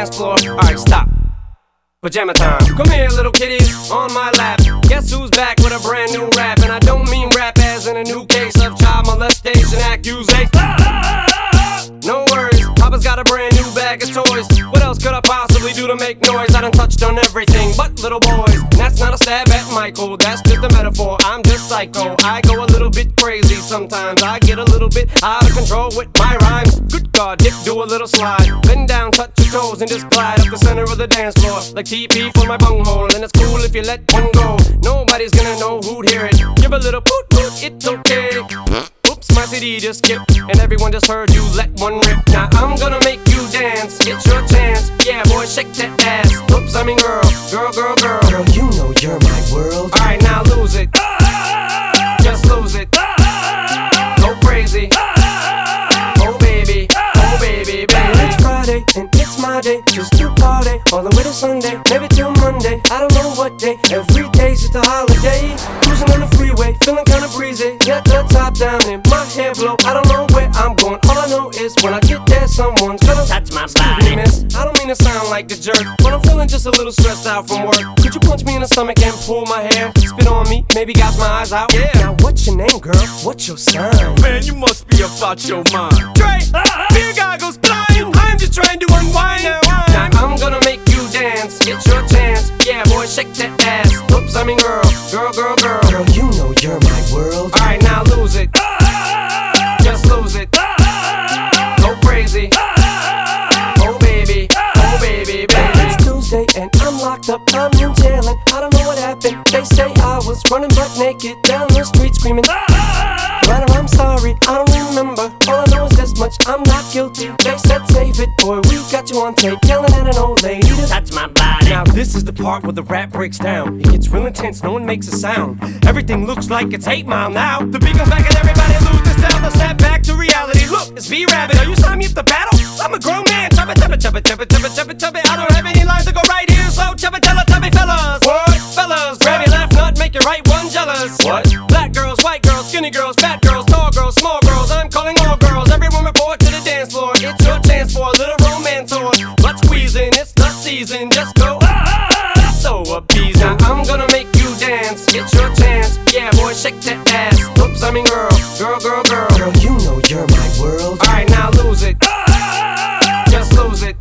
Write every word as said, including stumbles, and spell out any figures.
dance floor. Alright, stop. Pajama time. Come here, little kitties, on my lap. Guess who's back with a brand new rap? And I don't mean rap as in a new case of child molestation accusation. No worries, Papa's got a brand new bag of toys. What else could I possibly do to make noise? I done touched on everything but little boys. That's not a stab at Michael, that's just a metaphor. I'm just psycho, I go a little bit crazy sometimes. I get a little bit out of control with my rhymes. Good God, Dick, do a little slide. Bend down, touch your toes, and just glide up the center of the dance floor like T P for my bunghole. And it's cool if you let one go. Nobody's gonna know who'd hear it. Give a little poot poot, it's okay. Oops, my C D just skipped, and everyone just heard you let one rip. Now I'm gonna make you dance, get your chance. Yeah, boy, shake that ass. Oops, I mean girl, girl, girl, girl. Girl, you know you're my world. Alright, now lose it. Just lose it. Go crazy. Oh baby, oh baby, baby. It's Friday and it's my day, just to party all the way to Sunday, maybe till Monday. I don't know what day. Every day's just a holiday. Cruising on the freeway, feeling kinda breezy. Got the top down and my hair blow. I don't know where I'm going. All I know is when I get there, someone's gonna touch my Excuse me, miss, I don't mean to sound like a jerk, but I'm feeling just a little stressed out from work. Could you punch me in the stomach and pull my hair? Spit on me, maybe gouge my eyes out. Yeah. Now what's your name, girl? What's your sign? Man, you must be about your mind. Dre, beer goggles blind. I'm just trying to unwind. Now I'm gonna make you dance, get your chance. Yeah, boy, shake that ass. Oops, I mean girl, girl, girl, girl. Girl, you know you're my world. Alright, now lose it. Just lose it. Go crazy. Oh baby, oh baby, baby. It's Tuesday and I'm locked up, I'm in jail and I don't know what happened. They say I was running butt naked down the street screaming. But I'm sorry, I don't remember. All I know is this much, I'm not guilty. They said save it, boy, we got you on tape yelling at an old lady to touch my body. Now this is the part where the rap breaks down. It gets real intense, no one makes a sound. Everything looks like it's eight Mile now. The beat goes back and everybody lose their sound. Let's snap back to reality. Look, it's V-Rabbit. Are you signing me up to battle? I'm a grown man. Chubba, chubba, chubba, chubba, chubba, chubba, chubba. I don't have any lines to go right here, so chubba, tella, chubby fellas. What? Fellas, grab your left nut, make your right one jealous. What? Black girls, white girls, skinny girls, fat girls, tall girls, small girls. I'm calling all girls. Everyone report to the dance floor. It's your chance for a little romance or butt squeezing. It's the season. Just go. Ah, so appeasing. Now I'm gonna make you dance. Get your chance. Yeah, boy, shake that ass. Oops, I mean girl, girl, girl, girl. Girl, you know you're my world. Alright, now lose it. Just lose it.